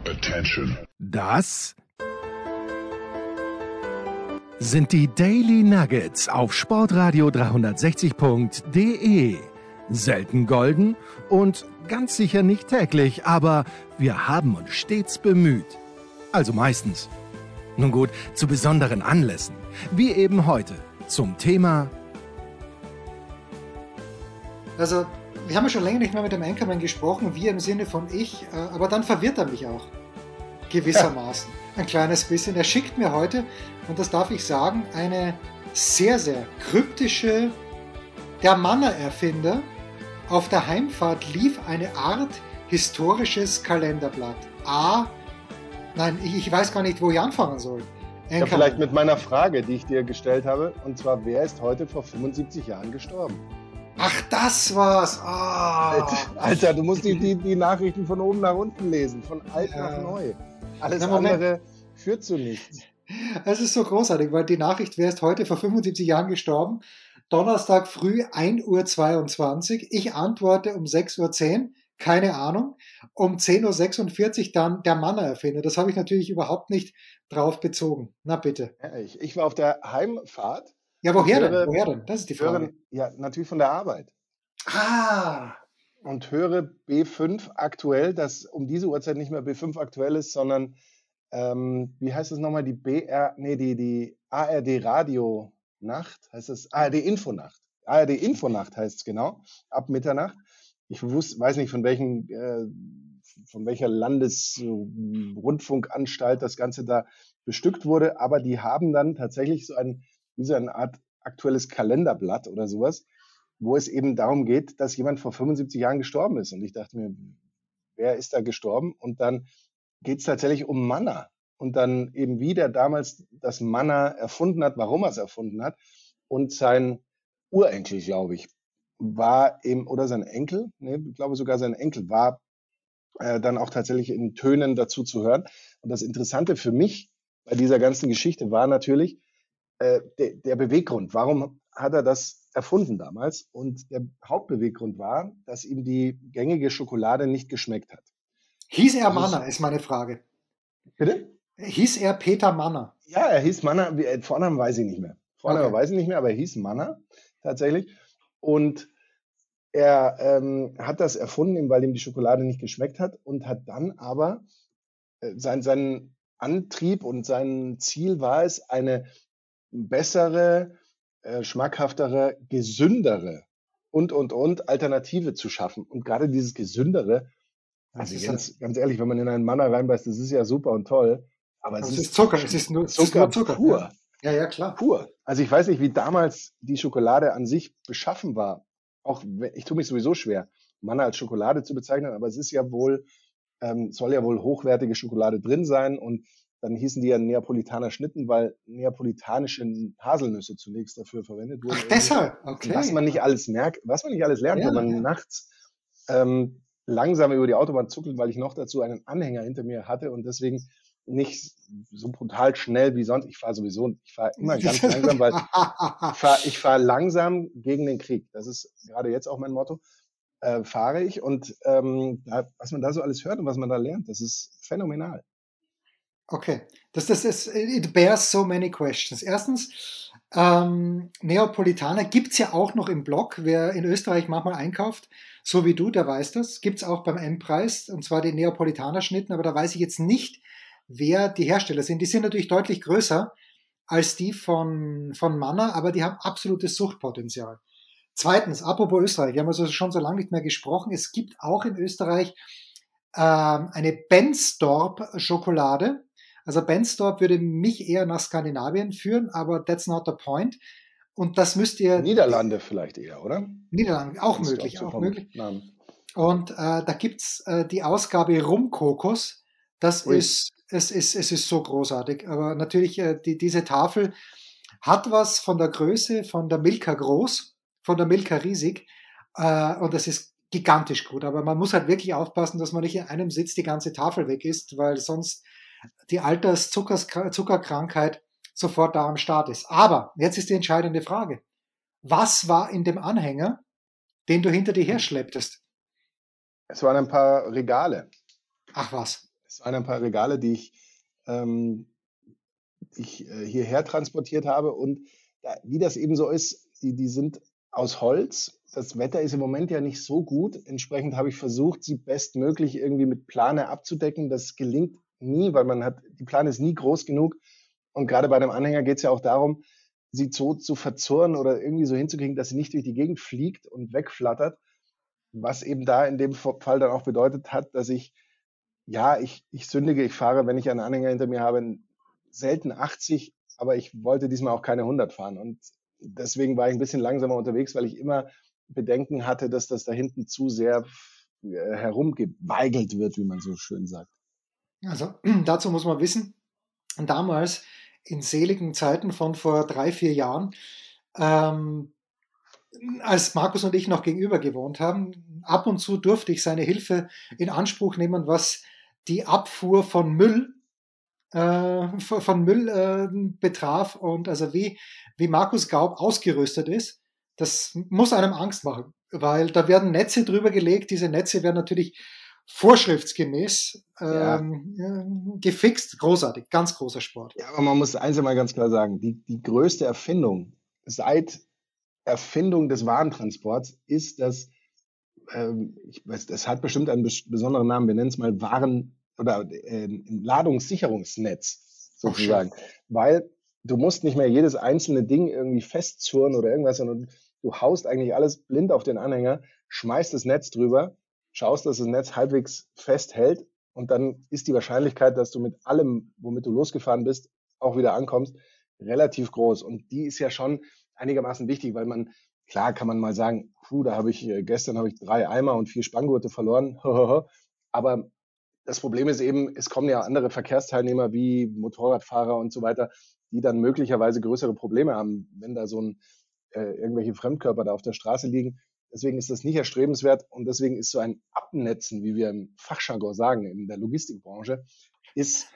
Attention. Das sind die Daily Nuggets auf Sportradio 360.de. Selten golden und ganz sicher nicht täglich, aber wir haben uns stets bemüht. Also meistens. Nun gut, zu besonderen Anlässen, wie eben heute, zum Thema... Also, wir haben ja schon länger nicht mehr mit dem Anchorman gesprochen, wir im Sinne von ich, aber dann verwirrt er mich auch. Gewissermaßen. Ein kleines bisschen. Er schickt mir heute, und das darf ich sagen, eine sehr, sehr kryptische, der Manner-Erfinder. Auf der Heimfahrt lief eine Art historisches Kalenderblatt. Ich weiß gar nicht, wo ich anfangen soll. Ja, vielleicht mit meiner Frage, die ich dir gestellt habe, und zwar, wer ist heute vor 75 Jahren gestorben? Ach, das war's. Alter, du musst die Nachrichten von oben nach unten lesen, von alt nach neu. Alles andere führt zu nichts. Es ist so großartig, weil die Nachricht, wer ist heute vor 75 Jahren gestorben? Donnerstag früh 1:22 Uhr. Ich antworte um 6:10 Uhr, keine Ahnung. Um 10:46 Uhr dann der Manner-Erfinder. Das habe ich natürlich überhaupt nicht drauf bezogen. Na bitte. Ja, ich war auf der Heimfahrt. Ja, woher denn? Das ist die Frage. Ja, natürlich von der Arbeit. Und höre B5 aktuell, dass um diese Uhrzeit nicht mehr B5 aktuell ist, sondern wie heißt es nochmal, die ARD Radio Nacht, heißt es ARD Infonacht. ARD Infonacht heißt es genau, ab Mitternacht. Ich weiß nicht, von welcher Landesrundfunkanstalt das Ganze da bestückt wurde, aber die haben dann tatsächlich so eine Art aktuelles Kalenderblatt oder sowas, wo es eben darum geht, dass jemand vor 75 Jahren gestorben ist. Und ich dachte mir, wer ist da gestorben? Und dann geht es tatsächlich um Manna. Und dann eben, wie der damals das Manna erfunden hat, warum er es erfunden hat. Und sein Urenkel, glaube ich, war eben, oder sein Enkel, ich glaube sogar sein Enkel, war dann auch tatsächlich in Tönen dazu zu hören. Und das Interessante für mich bei dieser ganzen Geschichte war natürlich der Beweggrund. Warum hat er das erfunden damals? Und der Hauptbeweggrund war, dass ihm die gängige Schokolade nicht geschmeckt hat. Hieß er Manner, ist meine Frage. Bitte? Hieß er Peter Manner? Ja, er hieß Manner. Vornamen weiß ich nicht mehr. Weiß ich nicht mehr, aber er hieß Manner tatsächlich. Und er hat das erfunden, weil ihm die Schokolade nicht geschmeckt hat und hat dann aber sein Antrieb und sein Ziel war es, eine bessere, schmackhaftere, gesündere und Alternative zu schaffen. Und gerade dieses Gesündere, also ganz ehrlich, wenn man in einen Manner reinbeißt, das ist ja super und toll, aber es ist Zucker, es ist nur Zucker pur. Ja, klar. Pur. Also ich weiß nicht, wie damals die Schokolade an sich beschaffen war. Ich tue mich sowieso schwer, Manner als Schokolade zu bezeichnen, aber es ist ja wohl, soll ja wohl hochwertige Schokolade drin sein, und dann hießen die ja Neapolitaner Schnitten, weil neapolitanische Haselnüsse zunächst dafür verwendet wurden. Ach, deshalb, okay. Was man nicht alles lernt, wenn man nachts langsam über die Autobahn zuckelt, weil ich noch dazu einen Anhänger hinter mir hatte und deswegen nicht so brutal schnell wie sonst. Ich fahre immer ganz langsam, weil ich fahre langsam gegen den Krieg. Das ist gerade jetzt auch mein Motto. Fahre ich und was man da so alles hört und was man da lernt, das ist phänomenal. Okay, it bears so many questions. Erstens, Neapolitaner gibt's ja auch noch im Blog. Wer in Österreich manchmal einkauft, so wie du, der weiß das. Gibt's auch beim M-Preis, und zwar die Neapolitaner Schnitten, aber da weiß ich jetzt nicht, wer die Hersteller sind. Die sind natürlich deutlich größer als die von Manner, aber die haben absolutes Suchtpotenzial. Zweitens, apropos Österreich, wir haben also schon so lange nicht mehr gesprochen. Es gibt auch in Österreich eine Benzdorp-Schokolade. Also Benzdorp würde mich eher nach Skandinavien führen, aber that's not the point. Und das müsst ihr... Niederlande vielleicht eher, oder? Niederlande, auch möglich. Und da gibt's die Ausgabe Rumkokos. Es ist so großartig. Aber natürlich, diese Tafel hat was von der Größe von der Milka groß, von der Milka riesig. Und das ist gigantisch gut. Aber man muss halt wirklich aufpassen, dass man nicht in einem Sitz die ganze Tafel weg isst, weil sonst die Zuckerkrankheit sofort da am Start ist. Aber jetzt ist die entscheidende Frage. Was war in dem Anhänger, den du hinter dir her schlepptest? Es waren ein paar Regale. Ach was. Es waren ein paar Regale, die ich hierher transportiert habe. Und wie das eben so ist, die sind aus Holz. Das Wetter ist im Moment ja nicht so gut. Entsprechend habe ich versucht, sie bestmöglich irgendwie mit Plane abzudecken. Das gelingt nie, weil die Plane ist nie groß genug. Und gerade bei einem Anhänger geht es ja auch darum, sie so zu verzurren oder irgendwie so hinzukriegen, dass sie nicht durch die Gegend fliegt und wegflattert. Was eben da in dem Fall dann auch bedeutet hat, dass ich sündige, ich fahre, wenn ich einen Anhänger hinter mir habe, selten 80, aber ich wollte diesmal auch keine 100 fahren. Und deswegen war ich ein bisschen langsamer unterwegs, weil ich immer Bedenken hatte, dass das da hinten zu sehr herumgeweigelt wird, wie man so schön sagt. Also dazu muss man wissen, damals in seligen Zeiten von vor 3, 4 Jahren, ähm, als Markus und ich noch gegenüber gewohnt haben, ab und zu durfte ich seine Hilfe in Anspruch nehmen, was die Abfuhr von Müll betraf. Und also wie Markus Gaub ausgerüstet ist, das muss einem Angst machen, weil da werden Netze drüber gelegt. Diese Netze werden natürlich vorschriftsgemäß Ja, gefixt. Großartig, ganz großer Sport. ja, aber man muss eins einmal ganz klar sagen, die größte Erfindung seit Erfindung des Warentransports ist das, ich weiß, das hat bestimmt einen besonderen Namen, wir nennen es mal oder ein Ladungssicherungsnetz Auch schön. sozusagen, weil du musst nicht mehr jedes einzelne Ding irgendwie festzurren oder irgendwas, sondern du haust eigentlich alles blind auf den Anhänger, schmeißt das Netz drüber, schaust, dass das Netz halbwegs festhält und dann ist die Wahrscheinlichkeit, dass du mit allem, womit du losgefahren bist, auch wieder ankommst, relativ groß. Und die ist ja schon einigermaßen wichtig, weil klar kann man mal sagen, gestern habe ich 3 Eimer und 4 Spanngurte verloren. Aber das Problem ist eben, es kommen ja andere Verkehrsteilnehmer wie Motorradfahrer und so weiter, die dann möglicherweise größere Probleme haben, wenn da irgendwelche Fremdkörper da auf der Straße liegen. Deswegen ist das nicht erstrebenswert und deswegen ist so ein Abnetzen, wie wir im Fachjargon sagen, in der Logistikbranche, ist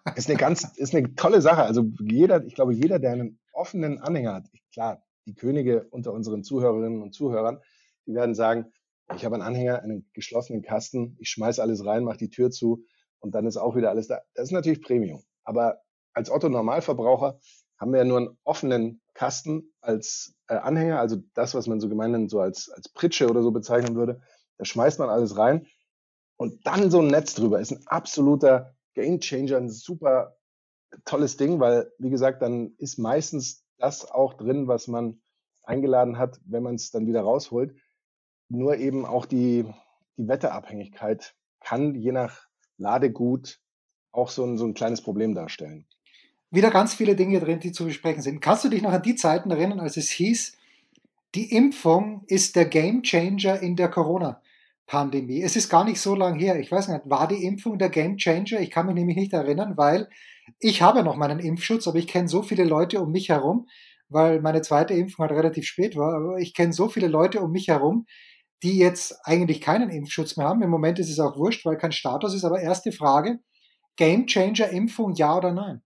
ist eine tolle Sache. Also ich glaube, jeder, der einen offenen Anhänger hat, klar, die Könige unter unseren Zuhörerinnen und Zuhörern, die werden sagen, ich habe einen Anhänger, einen geschlossenen Kasten, ich schmeiße alles rein, mache die Tür zu und dann ist auch wieder alles da. Das ist natürlich Premium. Aber als Otto-Normalverbraucher haben wir ja nur einen offenen Kasten als Anhänger, also das, was man so gemeinhin so als Pritsche oder so bezeichnen würde. Da schmeißt man alles rein und dann so ein Netz drüber ist ein absoluter Gamechanger, ein super tolles Ding, weil, wie gesagt, dann ist meistens das auch drin, was man eingeladen hat, wenn man es dann wieder rausholt. Nur eben auch die Wetterabhängigkeit kann je nach Ladegut auch so ein kleines Problem darstellen. Wieder ganz viele Dinge drin, die zu besprechen sind. Kannst du dich noch an die Zeiten erinnern, als es hieß, die Impfung ist der Gamechanger in der Corona-Pandemie? Es ist gar nicht so lange her. Ich weiß nicht, war die Impfung der Gamechanger? Ich kann mich nämlich nicht erinnern, weil ich habe noch meinen Impfschutz, aber ich kenne so viele Leute um mich herum, weil meine zweite Impfung halt relativ spät war, aber ich kenne so viele Leute um mich herum, die jetzt eigentlich keinen Impfschutz mehr haben. Im Moment ist es auch wurscht, weil kein Status ist, aber erste Frage, Gamechanger-Impfung, ja oder nein?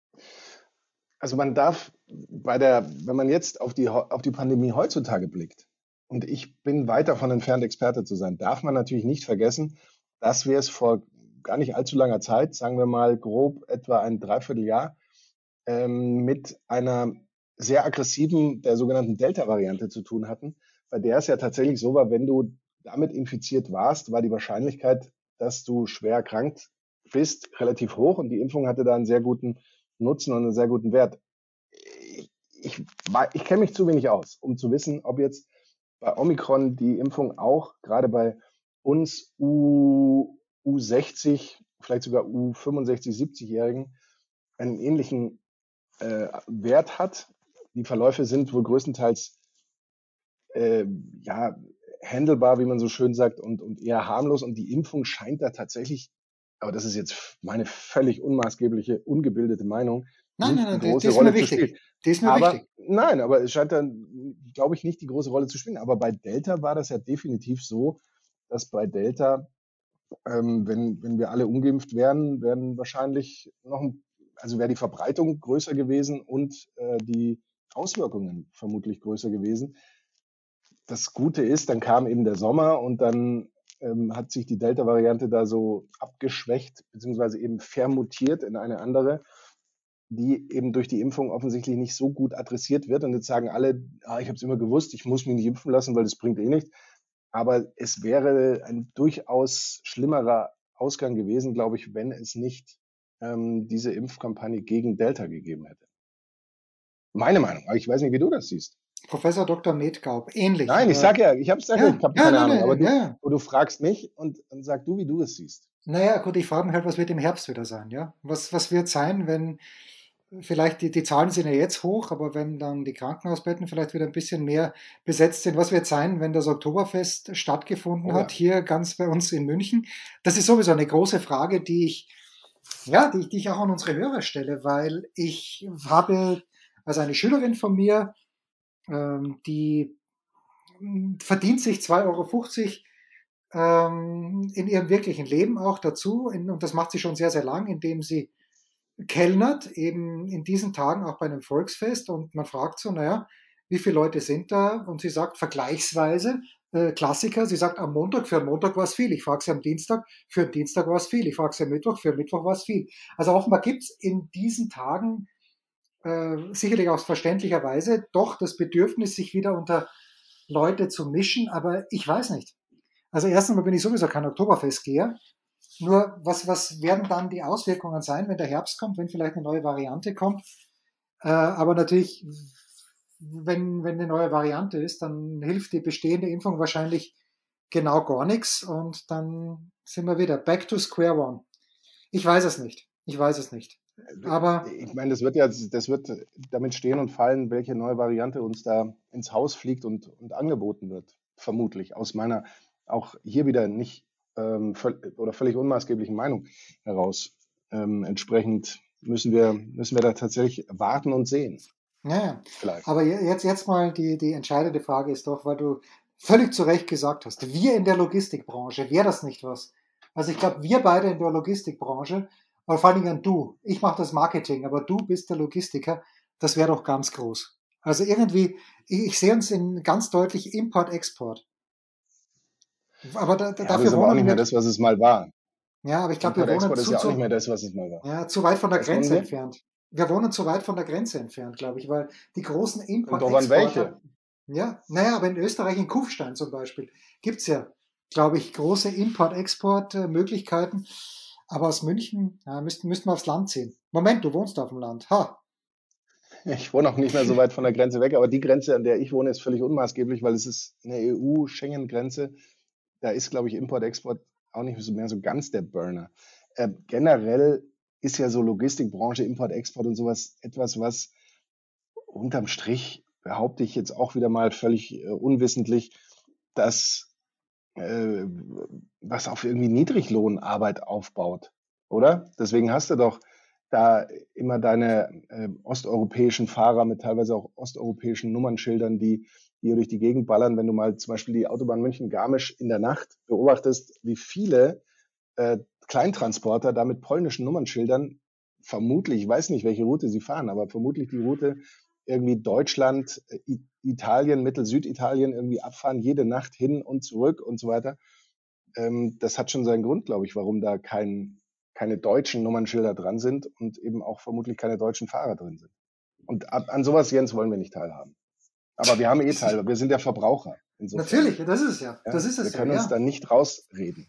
Also man darf wenn man jetzt auf die Pandemie heutzutage blickt, und ich bin weit davon entfernt, Experte zu sein, darf man natürlich nicht vergessen, dass wir es vor gar nicht allzu langer Zeit, sagen wir mal grob etwa ein Dreivierteljahr, mit einer sehr aggressiven, der sogenannten Delta-Variante zu tun hatten, bei der es ja tatsächlich so war, wenn du damit infiziert warst, war die Wahrscheinlichkeit, dass du schwer erkrankt bist, relativ hoch und die Impfung hatte da einen sehr guten Nutzen und einen sehr guten Wert. Ich kenne mich zu wenig aus, um zu wissen, ob jetzt bei Omikron die Impfung auch gerade bei uns U60, vielleicht sogar U65, 70-Jährigen einen ähnlichen Wert hat. Die Verläufe sind wohl größtenteils äh, ja, handelbar, wie man so schön sagt, und eher harmlos. Und die Impfung scheint da tatsächlich, aber das ist jetzt meine völlig unmaßgebliche, ungebildete Meinung, Nein, nein, nicht die nein, die große ist mir Rolle zu spielen. wichtig. Die ist mir Aber wichtig. nein, aber es scheint dann, glaube ich, nicht die große Rolle zu spielen. Aber bei Delta war das ja definitiv so, dass bei Delta, wenn wir alle ungeimpft wären wahrscheinlich also wäre die Verbreitung größer gewesen und die Auswirkungen vermutlich größer gewesen. Das Gute ist, dann kam eben der Sommer und dann hat sich die Delta-Variante da so abgeschwächt, beziehungsweise eben vermutiert in eine andere, die eben durch die Impfung offensichtlich nicht so gut adressiert wird. Und jetzt sagen alle, ich habe es immer gewusst, ich muss mich nicht impfen lassen, weil das bringt eh nichts. Aber es wäre ein durchaus schlimmerer Ausgang gewesen, glaube ich, wenn es nicht diese Impfkampagne gegen Delta gegeben hätte. Meine Meinung, aber ich weiß nicht, wie du das siehst. Professor Dr. Metgaub, ähnlich. Nein, ich sage ja, ich habe keine Ahnung, aber du fragst mich und sag du, wie du es siehst. Naja, gut, ich frage mich halt, was wird im Herbst wieder sein, ja? Was wird sein, wenn vielleicht die Zahlen sind ja jetzt hoch, aber wenn dann die Krankenhausbetten vielleicht wieder ein bisschen mehr besetzt sind, was wird sein, wenn das Oktoberfest stattgefunden hat, hier ganz bei uns in München? Das ist sowieso eine große Frage, die ich auch an unsere Hörer stelle, weil ich habe, also eine Schülerin von mir, die verdient sich 2,50 € in ihrem wirklichen Leben auch dazu, und das macht sie schon sehr, sehr lang, indem sie kellnert, eben in diesen Tagen auch bei einem Volksfest, und man fragt so, naja, wie viele Leute sind da? Und sie sagt vergleichsweise, Klassiker, sie sagt am Montag, für am Montag war es viel. Ich frage sie am Dienstag, für am Dienstag war es viel. Ich frage sie am Mittwoch, für am Mittwoch war es viel. Also offenbar gibt es in diesen Tagen sicherlich auch verständlicherweise doch das Bedürfnis, sich wieder unter Leute zu mischen, aber ich weiß nicht. Also erstens mal bin ich sowieso kein Oktoberfestgeher. Nur was werden dann die Auswirkungen sein, wenn der Herbst kommt, wenn vielleicht eine neue Variante kommt? Aber natürlich, wenn eine neue Variante ist, dann hilft die bestehende Impfung wahrscheinlich genau gar nichts, und dann sind wir wieder back to square one. Ich weiß es nicht. Aber ich meine, das wird damit stehen und fallen, welche neue Variante uns da ins Haus fliegt und angeboten wird, vermutlich aus meiner auch hier wieder nicht völlig unmaßgeblichen Meinung heraus. Entsprechend müssen wir da tatsächlich warten und sehen. Ja, vielleicht. Aber jetzt mal die entscheidende Frage ist doch, weil du völlig zu Recht gesagt hast, wir in der Logistikbranche, wäre das nicht was? Also ich glaube, wir beide in der Logistikbranche, aber vor allen Dingen du, ich mache das Marketing, aber du bist der Logistiker, das wäre doch ganz groß. Also irgendwie, ich sehe uns in ganz deutlich Import-Export. Aber dafür das ist aber auch nicht mehr das, was es mal war. Ja, aber ich glaube, wir wohnen ist ja auch nicht mehr das, was es mal war. Ja, zu weit von der Grenze entfernt. Wir wohnen zu weit von der Grenze entfernt, glaube ich, weil die großen Import-Exporter. Ja, naja, aber in Österreich, in Kufstein zum Beispiel, gibt es ja, glaube ich, große Import-Export-Möglichkeiten. Aber aus München müssten wir aufs Land ziehen. Moment, du wohnst auf dem Land. Ha! Ich wohne auch nicht mehr so weit von der Grenze weg, aber die Grenze, an der ich wohne, ist völlig unmaßgeblich, weil es ist eine EU-Schengen-Grenze. Da ist, glaube ich, Import-Export auch nicht mehr so ganz der Burner. Generell ist ja so Logistikbranche, Import-Export und sowas etwas, was unterm Strich, behaupte ich jetzt auch wieder mal völlig unwissentlich, dass was auf irgendwie Niedriglohnarbeit aufbaut, oder? Deswegen hast du doch da immer deine osteuropäischen Fahrer mit teilweise auch osteuropäischen Nummernschildern, die hier durch die Gegend ballern. Wenn du mal zum Beispiel die Autobahn München-Garmisch in der Nacht beobachtest, wie viele Kleintransporter da mit polnischen Nummernschildern vermutlich, ich weiß nicht, welche Route sie fahren, aber vermutlich die Route irgendwie Deutschland, Italien, Mittel-Süditalien irgendwie abfahren, jede Nacht hin und zurück und so weiter. Das hat schon seinen Grund, glaube ich, warum da keine deutschen Nummernschilder dran sind und eben auch vermutlich keine deutschen Fahrer drin sind. Und an sowas, Jens, wollen wir nicht teilhaben. Aber wir haben teilhaben. Wir sind ja Verbraucher. Insofern. Natürlich, das ist es ja. Wir können uns da nicht rausreden.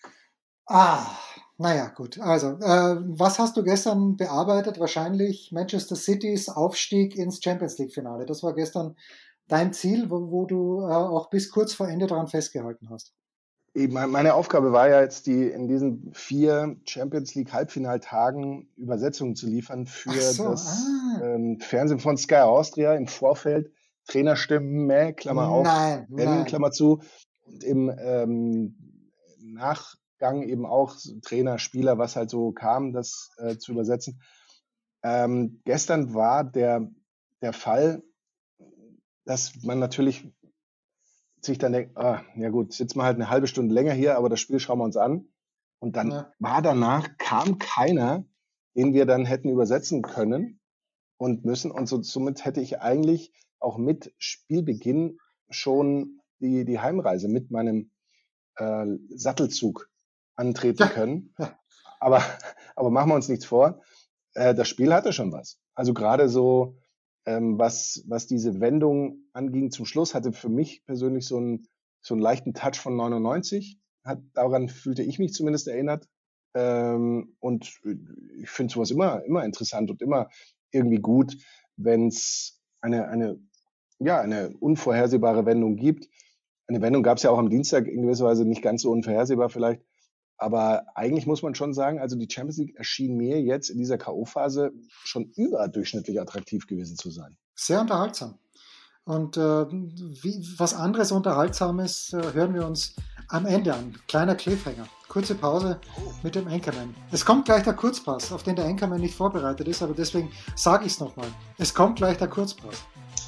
Naja, gut. Also, was hast du gestern bearbeitet? Wahrscheinlich Manchester Citys Aufstieg ins Champions League-Finale. Das war gestern dein Ziel, wo du auch bis kurz vor Ende daran festgehalten hast. Meine Aufgabe war ja jetzt, in diesen 4 Champions League Halbfinaltagen Übersetzungen zu liefern für das Fernsehen von Sky Austria im Vorfeld. Trainerstimme, Klammer auf, Klammer zu. Und im Nachgang eben auch Trainer, Spieler, was halt so kam, das zu übersetzen. Gestern war der Fall, dass man natürlich sich dann denkt, ja gut, sitzen wir halt eine halbe Stunde länger hier, aber das Spiel schauen wir uns an. Und dann kam keiner, den wir dann hätten übersetzen können und müssen. Und somit hätte ich eigentlich auch mit Spielbeginn schon die Heimreise mit meinem Sattelzug antreten können. Aber machen wir uns nichts vor. Das Spiel hatte schon was. Also gerade so, was diese Wendung anging zum Schluss, hatte für mich persönlich so einen leichten Touch von 99. Daran fühlte ich mich zumindest erinnert. Und ich finde sowas immer interessant und immer irgendwie gut, wenn es eine unvorhersehbare Wendung gibt. Eine Wendung gab es ja auch am Dienstag in gewisser Weise nicht ganz so unvorhersehbar vielleicht. Aber eigentlich muss man schon sagen, also die Champions League erschien mir jetzt in dieser K.O.-Phase schon überdurchschnittlich attraktiv gewesen zu sein. Sehr unterhaltsam. Und was anderes Unterhaltsames hören wir uns am Ende an. Kleiner Cliffhanger. Kurze Pause mit dem Anchorman. Es kommt gleich der Kurzpass, auf den der Anchorman nicht vorbereitet ist, aber deswegen sage ich es nochmal. Es kommt gleich der Kurzpass.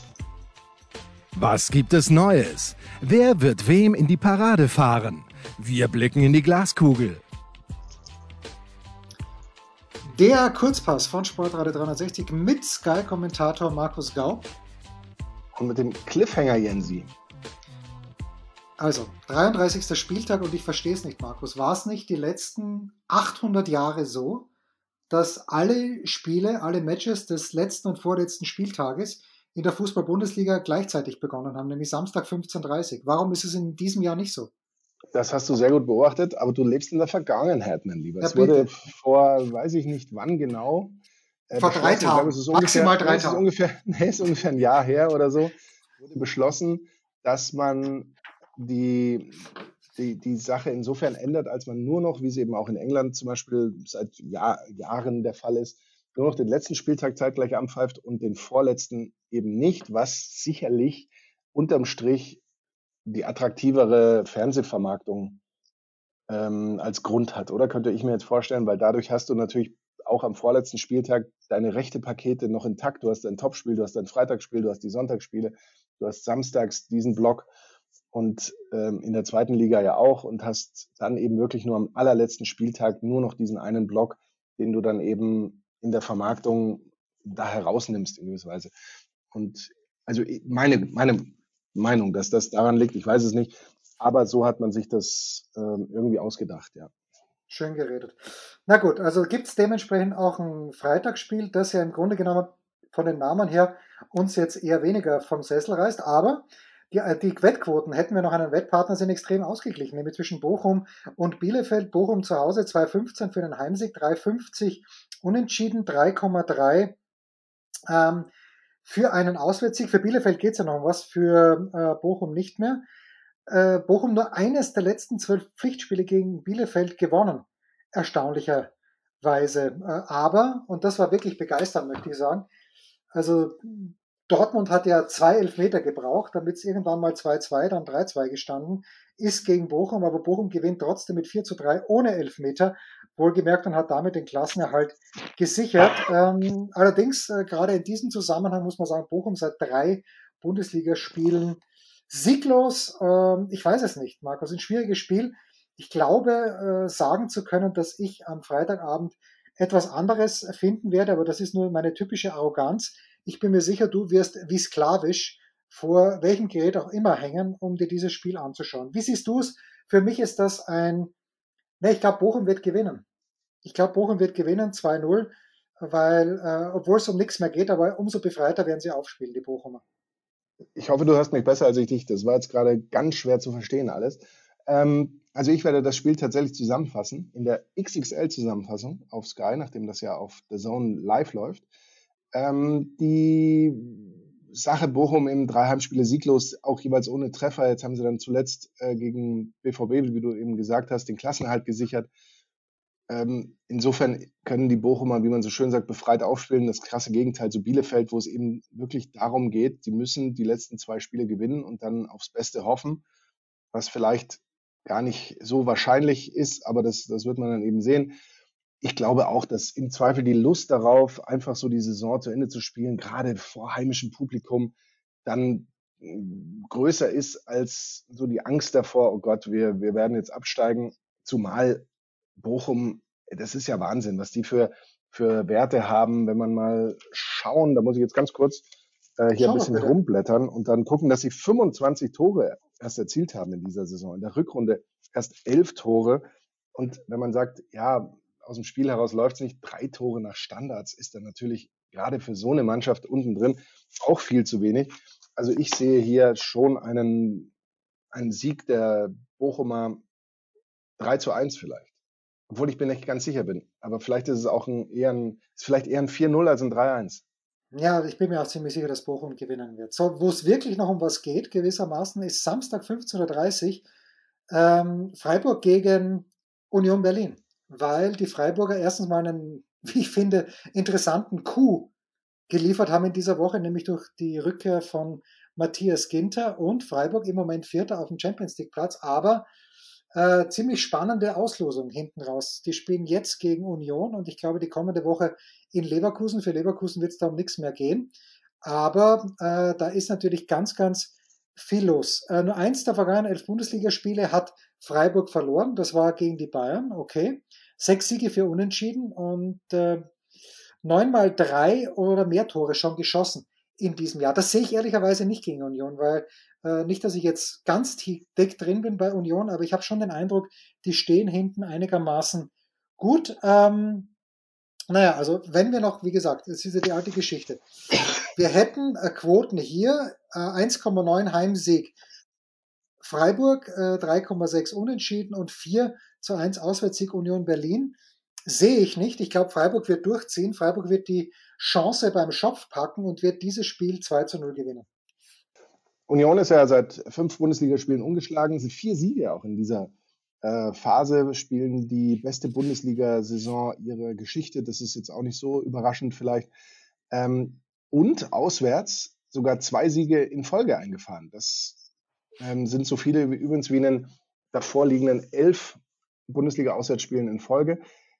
Was gibt es Neues? Wer wird wem in die Parade fahren? Wir blicken in die Glaskugel. Der Kurzpass von Sportradio 360 mit Sky-Kommentator Markus Gaub. Und mit dem Cliffhanger Jensi. Also, 33. Spieltag und ich verstehe es nicht, Markus. War es nicht die letzten 800 Jahre so, dass alle Spiele, alle Matches des letzten und vorletzten Spieltages in der Fußball-Bundesliga gleichzeitig begonnen haben, nämlich Samstag 15:30 Uhr? Warum ist es in diesem Jahr nicht so? Das hast du sehr gut beobachtet, aber du lebst in der Vergangenheit, mein Lieber. Es wurde vor, weiß ich nicht wann genau, vor 3 Tagen, maximal 3 Tage. Ist ungefähr ein Jahr her oder so, wurde beschlossen, dass man die Sache insofern ändert, als man nur noch, wie es eben auch in England zum Beispiel seit Jahren der Fall ist, nur noch den letzten Spieltag zeitgleich anpfeift und den vorletzten eben nicht, was sicherlich unterm Strich die attraktivere Fernsehvermarktung als Grund hat, oder? Könnte ich mir jetzt vorstellen, weil dadurch hast du natürlich auch am vorletzten Spieltag deine Rechte-Pakete noch intakt. Du hast dein Topspiel, du hast dein Freitagsspiel, du hast die Sonntagsspiele, du hast samstags diesen Block und in der zweiten Liga ja auch und hast dann eben wirklich nur am allerletzten Spieltag nur noch diesen einen Block, den du dann eben in der Vermarktung da herausnimmst in gewisser Weise. Und also meine Meinung, dass das daran liegt, ich weiß es nicht, aber so hat man sich das irgendwie ausgedacht, ja. Schön geredet. Na gut, also gibt es dementsprechend auch ein Freitagsspiel, das ja im Grunde genommen von den Namen her uns jetzt eher weniger vom Sessel reißt, aber die Wettquoten, hätten wir noch einen Wettpartner, sind extrem ausgeglichen, nämlich zwischen Bochum und Bielefeld. Bochum zu Hause 2,15 für den Heimsieg, 3,50 unentschieden, 3,3 für einen Auswärtssieg. Für Bielefeld geht es ja noch um was, für Bochum nicht mehr. Bochum nur eines der letzten 12 Pflichtspiele gegen Bielefeld gewonnen, erstaunlicherweise. Aber, und das war wirklich begeisternd, möchte ich sagen, also Dortmund hat ja 2 Elfmeter gebraucht, damit es irgendwann mal 2-2, dann 3-2 gestanden ist gegen Bochum, aber Bochum gewinnt trotzdem mit 4-3 ohne Elfmeter, wohlgemerkt, und hat damit den Klassenerhalt gesichert. Allerdings, gerade in diesem Zusammenhang muss man sagen, Bochum seit 3 Bundesligaspielen sieglos, ich weiß es nicht, Markus, ein schwieriges Spiel. Ich glaube, sagen zu können, dass ich am Freitagabend etwas anderes finden werde, aber das ist nur meine typische Arroganz. Ich bin mir sicher, du wirst wie sklavisch vor welchem Gerät auch immer hängen, um dir dieses Spiel anzuschauen. Wie siehst du es? Für mich ist das ich glaube, Bochum wird gewinnen. Ich glaube, Bochum wird gewinnen, 2-0, weil, obwohl es um nichts mehr geht, aber umso befreiter werden sie aufspielen, die Bochumer. Ich hoffe, du hörst mich besser als ich dich. Das war jetzt gerade ganz schwer zu verstehen alles. Also ich werde das Spiel tatsächlich zusammenfassen, in der XXL-Zusammenfassung auf Sky, nachdem das ja auf The Zone live läuft. Die Sache Bochum im 3 Heimspiele sieglos, auch jeweils ohne Treffer. Jetzt haben sie dann zuletzt gegen BVB, wie du eben gesagt hast, den Klassenerhalt gesichert. Insofern können die Bochumer, wie man so schön sagt, befreit aufspielen. Das krasse Gegenteil zu Bielefeld, wo es eben wirklich darum geht, die müssen die letzten 2 Spiele gewinnen und dann aufs Beste hoffen, was vielleicht gar nicht so wahrscheinlich ist, aber das wird man dann eben sehen. Ich glaube auch, dass im Zweifel die Lust darauf, einfach so die Saison zu Ende zu spielen, gerade vor heimischem Publikum, dann größer ist als so die Angst davor, oh Gott, wir werden jetzt absteigen, zumal Bochum, das ist ja Wahnsinn, was die für Werte haben, wenn man mal schauen, da muss ich jetzt ganz kurz hier ein bisschen rumblättern und dann gucken, dass sie 25 Tore erst erzielt haben in dieser Saison. In der Rückrunde erst 11 Tore. Und wenn man sagt, ja, aus dem Spiel heraus läuft es nicht, 3 Tore nach Standards ist dann natürlich gerade für so eine Mannschaft unten drin auch viel zu wenig. Also ich sehe hier schon einen Sieg der Bochumer 3-1 vielleicht. Obwohl ich mir nicht ganz sicher bin. Aber vielleicht ist es auch vielleicht eher ein 4-0 als ein 3-1. Ja, ich bin mir auch ziemlich sicher, dass Bochum gewinnen wird. So, wo es wirklich noch um was geht, gewissermaßen, ist Samstag 15:30 Uhr Freiburg gegen Union Berlin. Weil die Freiburger erstens mal einen, wie ich finde, interessanten Coup geliefert haben in dieser Woche, nämlich durch die Rückkehr von Matthias Ginter und Freiburg im Moment Vierter auf dem Champions League Platz, aber ziemlich spannende Auslosung hinten raus. Die spielen jetzt gegen Union und ich glaube, die kommende Woche in Leverkusen. Für Leverkusen wird es da um nichts mehr gehen. Aber da ist natürlich ganz, ganz viel los. Nur eins der vergangenen 11 Bundesligaspiele hat Freiburg verloren. Das war gegen die Bayern. Okay. 6 Siege für Unentschieden und 9 mal 3 oder mehr Tore schon geschossen in diesem Jahr. Das sehe ich ehrlicherweise nicht gegen Union, weil nicht, dass ich jetzt ganz dick drin bin bei Union, aber ich habe schon den Eindruck, die stehen hinten einigermaßen gut. Naja, also wenn wir noch, wie gesagt, es ist ja die alte Geschichte. Wir hätten Quoten hier 1,9 Heimsieg Freiburg, 3,6 Unentschieden und 4:1 Auswärtssieg Union Berlin. Sehe ich nicht. Ich glaube, Freiburg wird durchziehen. Freiburg wird die Chance beim Schopf packen und wird dieses Spiel 2:0 gewinnen. Union ist ja seit 5 Bundesligaspielen ungeschlagen, sind 4 Siege auch in dieser Phase, spielen die beste Bundesliga-Saison ihrer Geschichte. Das ist jetzt auch nicht so überraschend vielleicht. Und auswärts sogar 2 Siege in Folge eingefahren. Das sind so viele übrigens wie in den davor liegenden 11 Bundesliga-Auswärtsspielen in Folge.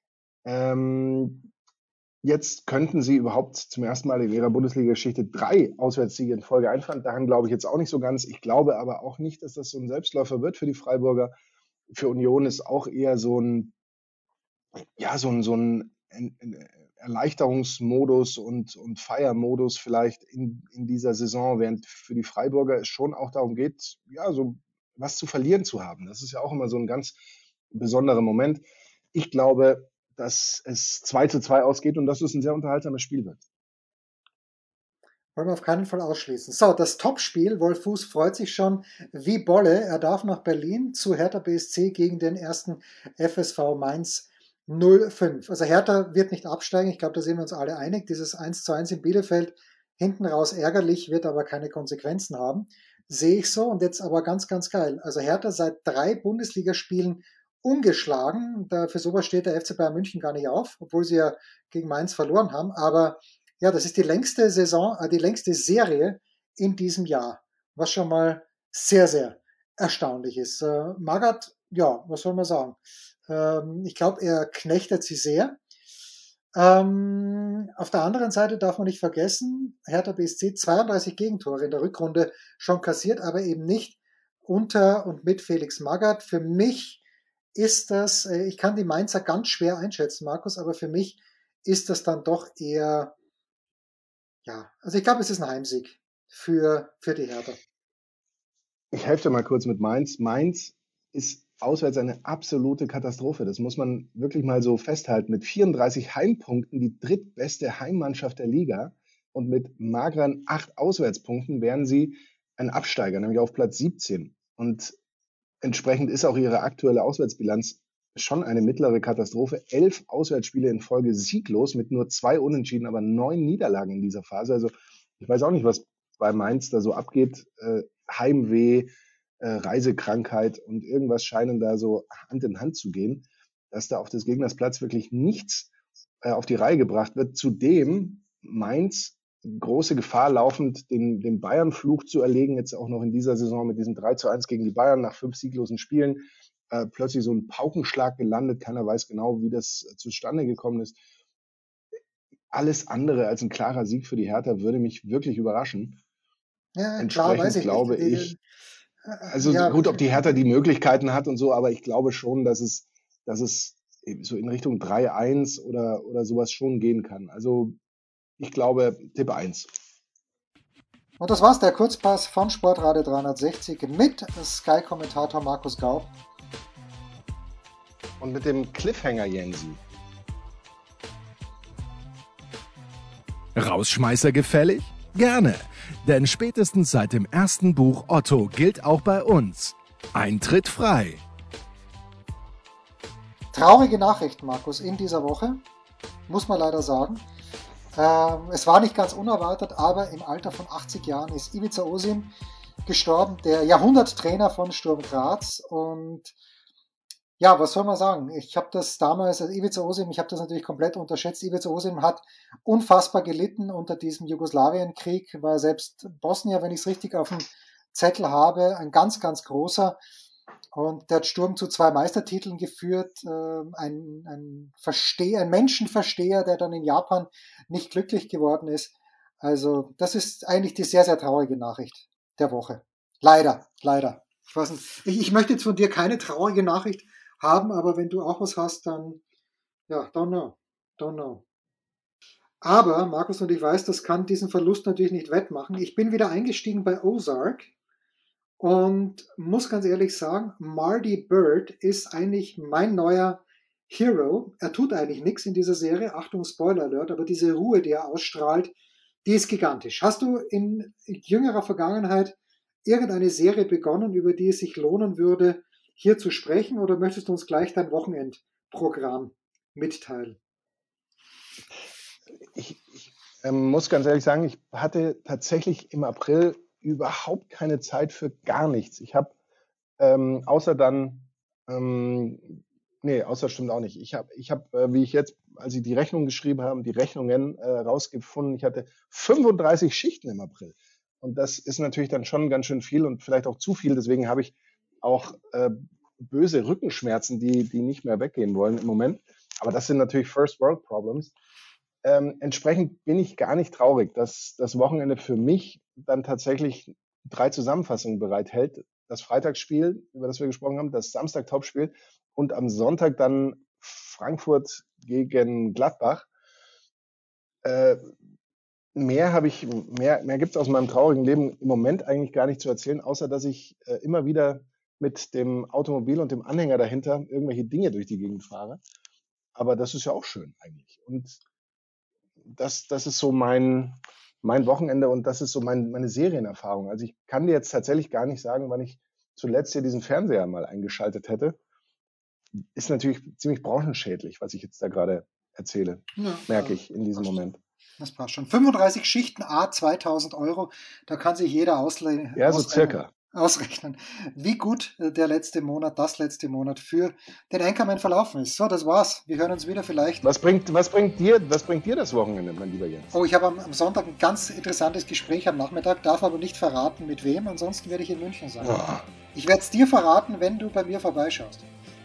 Jetzt könnten sie überhaupt zum ersten Mal in ihrer Bundesliga-Geschichte 3 Auswärtssiege in Folge einfahren. Daran glaube ich jetzt auch nicht so ganz. Ich glaube aber auch nicht, dass das so ein Selbstläufer wird für die Freiburger. Für Union ist auch eher so ein Erleichterungsmodus und Feiermodus vielleicht in dieser Saison, während für die Freiburger es schon auch darum geht, ja, so was zu verlieren zu haben. Das ist ja auch immer so ein ganz besonderer Moment. Ich glaube, dass es 2:2 ausgeht und dass es ein sehr unterhaltsames Spiel wird. Wollen wir auf keinen Fall ausschließen. So, das Topspiel. Wolf Fuß freut sich schon wie Bolle. Er darf nach Berlin zu Hertha BSC gegen den ersten FSV Mainz 05. Also Hertha wird nicht absteigen. Ich glaube, da sind wir uns alle einig. Dieses 1:1 in Bielefeld hinten raus ärgerlich, wird aber keine Konsequenzen haben. Sehe ich so. Und jetzt aber ganz, ganz geil. Also Hertha seit 3 Bundesligaspielen ungeschlagen. Für sowas steht der FC Bayern München gar nicht auf, obwohl sie ja gegen Mainz verloren haben. Aber ja, das ist die längste Saison, die längste Serie in diesem Jahr, was schon mal sehr, sehr erstaunlich ist. Magath, ja, was soll man sagen? Ich glaube, er knechtet sie sehr. Auf der anderen Seite darf man nicht vergessen, Hertha BSC 32 Gegentore in der Rückrunde schon kassiert, aber eben nicht unter und mit Felix Magath. Für mich ist das, ich kann die Mainzer ganz schwer einschätzen, Markus, aber für mich ist das dann doch eher, ja, also ich glaube, es ist ein Heimsieg für die Hertha. Ich helfe dir mal kurz mit Mainz. Mainz ist auswärts eine absolute Katastrophe. Das muss man wirklich mal so festhalten. Mit 34 Heimpunkten die drittbeste Heimmannschaft der Liga und mit mageren 8 Auswärtspunkten wären sie ein Absteiger, nämlich auf Platz 17. Und entsprechend ist auch ihre aktuelle Auswärtsbilanz schon eine mittlere Katastrophe. 11 Auswärtsspiele in Folge sieglos mit nur 2 Unentschieden, aber 9 Niederlagen in dieser Phase. Also ich weiß auch nicht, was bei Mainz da so abgeht. Heimweh, Reisekrankheit und irgendwas scheinen da so Hand in Hand zu gehen, dass da auf des Gegners Platz wirklich nichts auf die Reihe gebracht wird. Zudem Mainz große Gefahr laufend, den Bayern-Fluch zu erlegen, jetzt auch noch in dieser Saison mit diesem 3:1 gegen die Bayern nach 5 sieglosen Spielen. Plötzlich so ein Paukenschlag gelandet, keiner weiß genau, wie das zustande gekommen ist. Alles andere als ein klarer Sieg für die Hertha würde mich wirklich überraschen. Ja, klar, weiß ich glaube nicht. Also ja, gut, ob die Hertha die Möglichkeiten hat und so, aber ich glaube schon, dass es so in Richtung 3:1 oder sowas schon gehen kann. Also ich glaube, Tipp 1. Und das war's, der Kurzpass von Sportradio 360 mit Sky-Kommentator Markus Gaub. Und mit dem Cliffhanger, Jensi. Rausschmeißer gefällig? Gerne, denn spätestens seit dem ersten Buch Otto gilt auch bei uns: Eintritt frei. Traurige Nachrichten, Markus, in dieser Woche, muss man leider sagen. Es war nicht ganz unerwartet, aber im Alter von 80 Jahren ist Ivica Osim gestorben, der Jahrhunderttrainer von Sturm Graz. Und ja, was soll man sagen? Ich habe das damals, also Ivica Osim, ich habe das natürlich komplett unterschätzt. Ivica Osim hat unfassbar gelitten unter diesem Jugoslawienkrieg, war selbst Bosnier, wenn ich es richtig auf dem Zettel habe, ein ganz, ganz großer. Und der hat Sturm zu 2 Meistertiteln geführt, ein Menschenversteher, der dann in Japan nicht glücklich geworden ist. Also das ist eigentlich die sehr, sehr traurige Nachricht der Woche. Leider. Ich weiß nicht, ich möchte jetzt von dir keine traurige Nachricht haben, aber wenn du auch was hast, dann, ja, don't know. Aber, Markus, und ich weiß, das kann diesen Verlust natürlich nicht wettmachen. Ich bin wieder eingestiegen bei Ozark und muss ganz ehrlich sagen, Marty Bird ist eigentlich mein neuer Hero. Er tut eigentlich nichts in dieser Serie, Achtung, Spoiler Alert, aber diese Ruhe, die er ausstrahlt, die ist gigantisch. Hast du in jüngerer Vergangenheit irgendeine Serie begonnen, über die es sich lohnen würde, hier zu sprechen, oder möchtest du uns gleich dein Wochenendprogramm mitteilen? Ich muss ganz ehrlich sagen, ich hatte tatsächlich im April überhaupt keine Zeit für gar nichts. Ich habe außer stimmt auch nicht. Ich habe, wie ich jetzt, als ich die Rechnung geschrieben habe, die Rechnungen rausgefunden, ich hatte 35 Schichten im April. Und das ist natürlich dann schon ganz schön viel und vielleicht auch zu viel. Deswegen habe ich auch böse Rückenschmerzen, die nicht mehr weggehen wollen im Moment. Aber das sind natürlich First World Problems. Entsprechend bin ich gar nicht traurig, dass das Wochenende für mich dann tatsächlich 3 Zusammenfassungen bereithält. Das Freitagsspiel, über das wir gesprochen haben, das Samstag-Topspiel und am Sonntag dann Frankfurt gegen Gladbach. Mehr gibt es aus meinem traurigen Leben im Moment eigentlich gar nicht zu erzählen, außer dass ich immer wieder mit dem Automobil und dem Anhänger dahinter irgendwelche Dinge durch die Gegend fahre. Aber das ist ja auch schön eigentlich. Und das ist so mein Wochenende und das ist so meine Serienerfahrung. Also ich kann dir jetzt tatsächlich gar nicht sagen, wann ich zuletzt hier diesen Fernseher mal eingeschaltet hätte. Ist natürlich ziemlich branchenschädlich, was ich jetzt da gerade erzähle, merke ich in diesem Moment. Das passt schon. 35 Schichten, 2.000 €, da kann sich jeder ausrechnen, wie gut das letzte Monat für den Anchorman verlaufen ist. So, das war's. Wir hören uns wieder vielleicht. Was bringt dir das Wochenende, mein lieber Jens? Oh, ich habe am Sonntag ein ganz interessantes Gespräch am Nachmittag, darf aber nicht verraten, mit wem, ansonsten werde ich in München sein. Oh. Ich werde es dir verraten, wenn du bei mir vorbeischaust.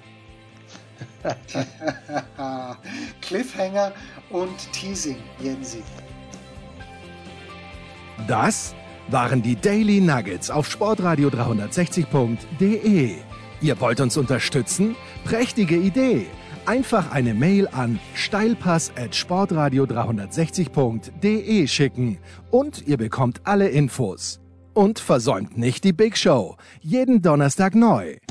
Cliffhanger und Teasing, Jensi. Das waren die Daily Nuggets auf sportradio 360.de. Ihr wollt uns unterstützen? Prächtige Idee! Einfach eine Mail an steilpass@sportradio360.de schicken und ihr bekommt alle Infos. Und versäumt nicht die Big Show. Jeden Donnerstag neu.